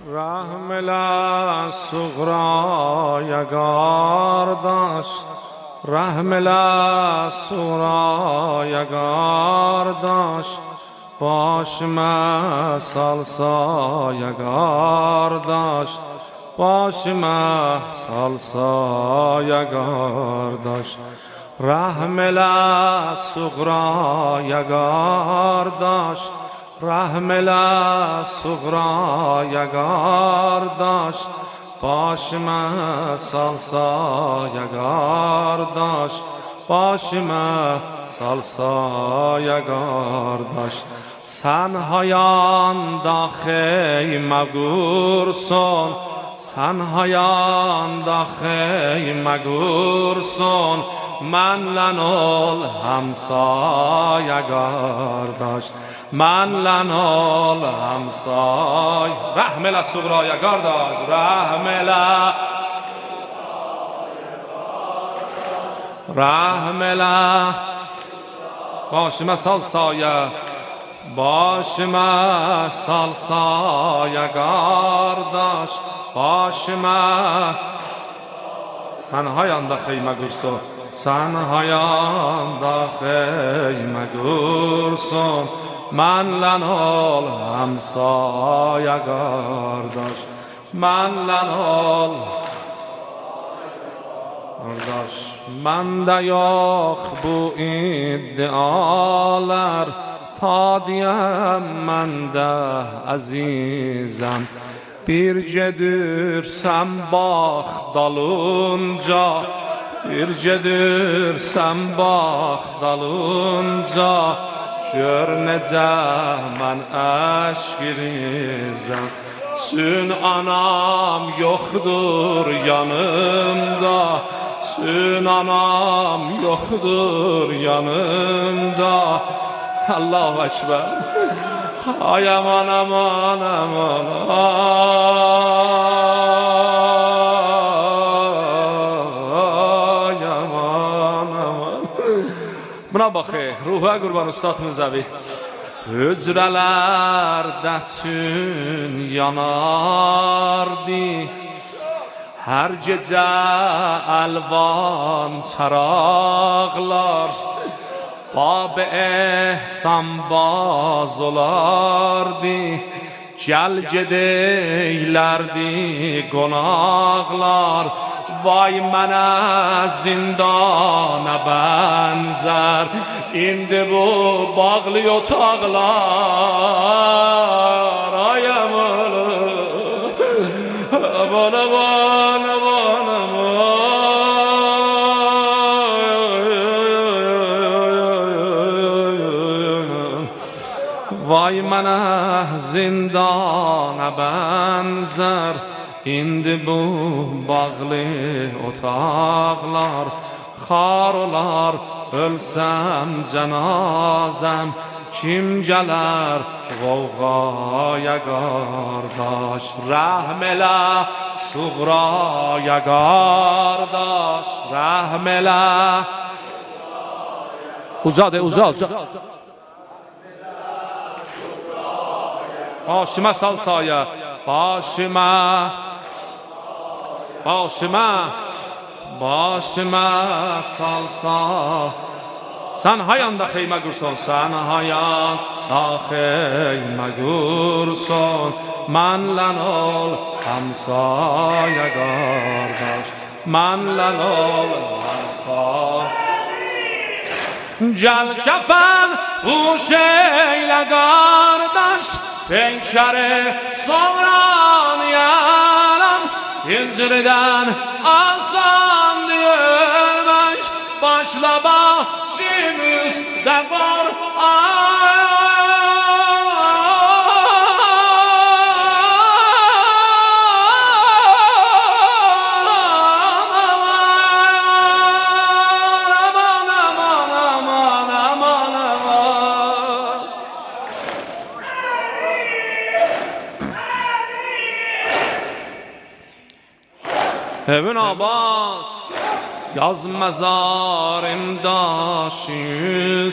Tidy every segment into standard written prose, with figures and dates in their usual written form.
رحم للصغرى یگار داشت، رحم للصغرى یگار داشت، باش مثال سا یگار داشت، باش مثال سا یگار داشت. رحم للصغرى یگار داشت، رحم للصغرى یگار داشت، باش مثال سا یگار داشت، باش مثال سا یگار داشت. سنهایان داخی مگورسون، سنهایان داخی مگورسون، من لنول همسا یگار داشت، من لنول همسا. رحم للصغرى یگار داشت، رحم رحم باش مثال سایه، باش مثال سایگار داشت، باش سنهایان دا خیمه گرسون، سنهایان دا خیمه گرسون، من لنول همسایگار داشت، من لنول داشت. من دیاخ بو ایدئالر تا diyem من de azizem, bir gedürsem bax dalınca, bir gedürsem bax dalınca, gör necə mən əşkirizəm. Çün anam yoxdur yanımda, çün anam yoxdur yanımda. Allahu Ekber. Ay aman aman aman, ay aman aman. Buna baxı, ruha qurban Ustad Müzəvi. Hücrələrdə çün yanardı, hər gecə əlvan çaraqlar, bab ehsan baz olardı, gəl gedeylərdi qonaqlar. Vay mənə zindana bənzər indi bu bağlı otaqlar. Ay aman aman aman aman aman. Vay mənə zindana bənzər indi bu bağlı otaqlar. Xar olar ölsəm cənazəm, kim gələr qovğaya qardaş. Rəhm elə suğraya qardaş, rəhm elə. Uca de, uca, uca. Başıma sal sayə, başıma, başıma, başıma salsa. Sen hayanda xeymə qursun, sen hayanda xeymə qursun, mənlən ol həmsaya qardaş, mənlən ol həmsaya. Gəl kəfən uş eylə qardaş, penkəri soğran yalan, hicrdən asan deyilmək, başla başım üstə var. Evin abad, yaz mezarımda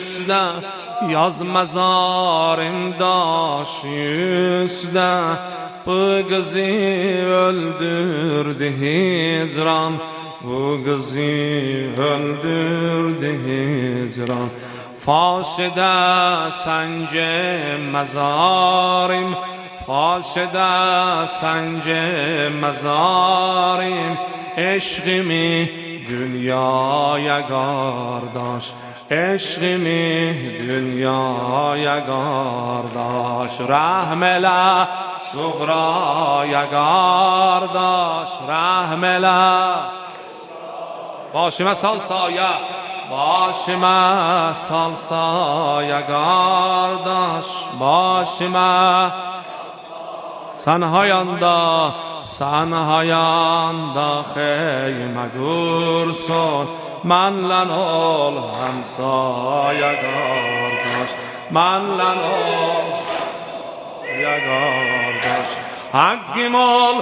şüsle, yaz mezarımda şüsle, bu kızı öldürdü hicran, bu kızı öldürdü hicran. Faşede sence mezarim, faşede sence mezarim. Eşkimi dünyaya kardeş, eşkimi dünyaya kardeş. Rahmela Suğraya kardeş, rahmela. Başıma salsaya, başıma salsaya kardeş, başıma. Sen hayanda, sen hayanda xeyme kursun, menlen ol hemsaya kardeş, menlen ol ya kardeş. Hakkım ol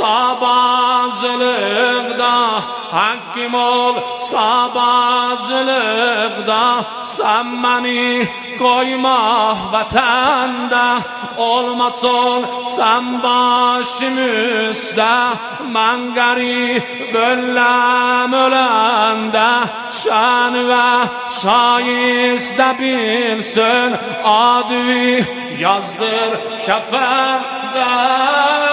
sabahcılıkta, hakkım ol sabahcılıkta. Sen beni koyma vatanda, olmasın sen başım üstte. Ben garip ölüm ölende, şan ve şayiste bilsin. Adı yazdır kefende.